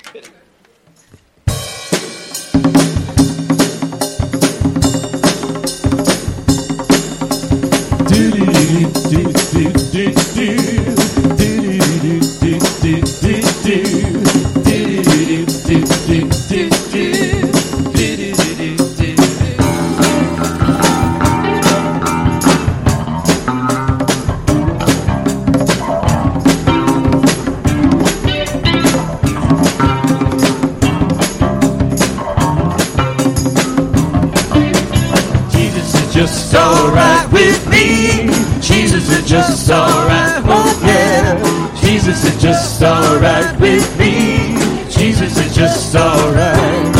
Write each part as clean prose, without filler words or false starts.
Just alright with me. Jesus is just alright, oh yeah. Jesus is just alright with me. Jesus is just alright.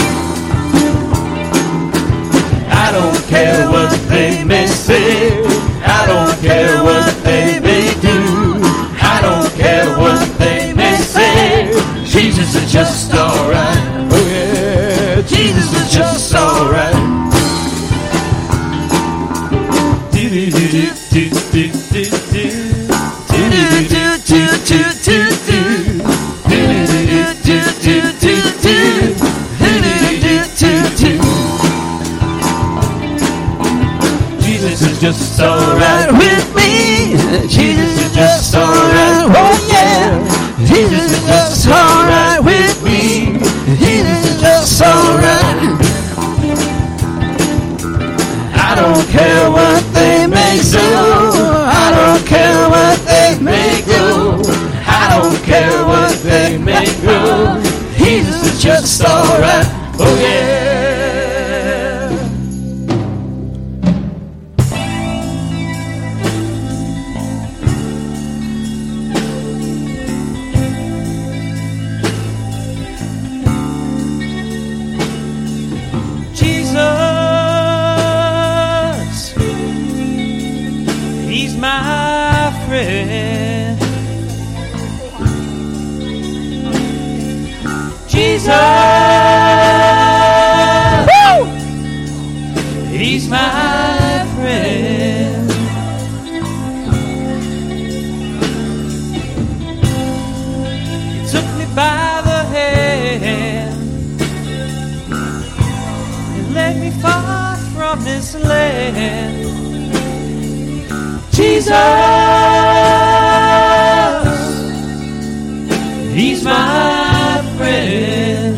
I don't care what they may say. I don't care what they may do. I don't care what they may say. Jesus is just alright, oh yeah. Jesus is just alright. Jesus is just alright with me. Jesus is just alright, oh yeah. Jesus is just alright with me. Jesus is just alright. I don't care what they may do. I don't care what they may do. I don't care what they may do. Jesus is just alright, oh yeah. He's my friend. Jesus, woo! He's my friend. He took me by the hand and led me far from this land. Jesus, He's my friend.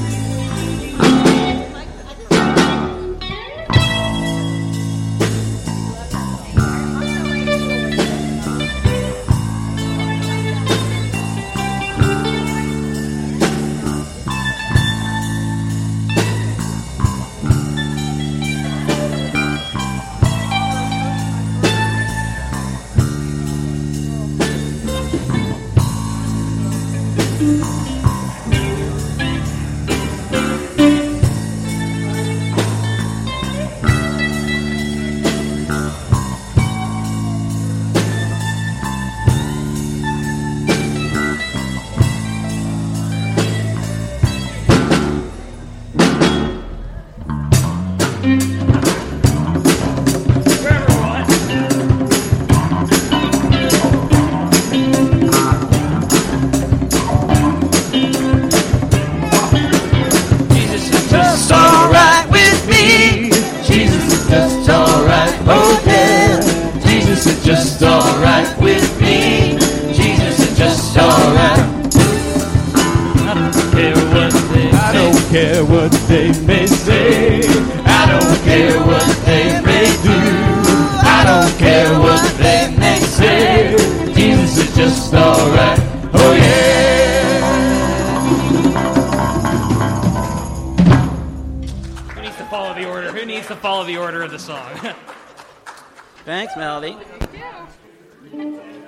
Just alright with me. Jesus is just alright. I don't care what they may say. I don't care what they may do. I don't care what they may say. Jesus is just alright. Oh yeah. Who needs to follow the order? Who needs to follow the order of the song? Thanks, Melody.